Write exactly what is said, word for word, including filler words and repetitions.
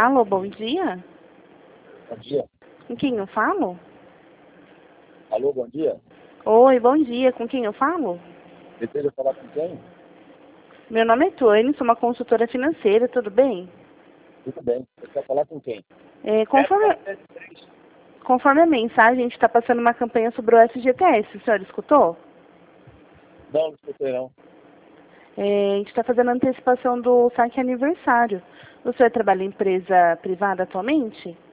Alô, bom dia. Bom dia. Com quem eu falo? Alô, bom dia. Oi, bom dia. Com quem eu falo? Deseja falar com quem? Meu nome é Tônia, sou uma consultora financeira, tudo bem? Tudo bem. Você quer falar com quem? É, conforme, conforme a mensagem, a gente está passando uma campanha sobre o F G T S, o senhor escutou? Não, não escutei não. É, a gente está fazendo a antecipação do saque aniversário. O senhor trabalha em empresa privada atualmente?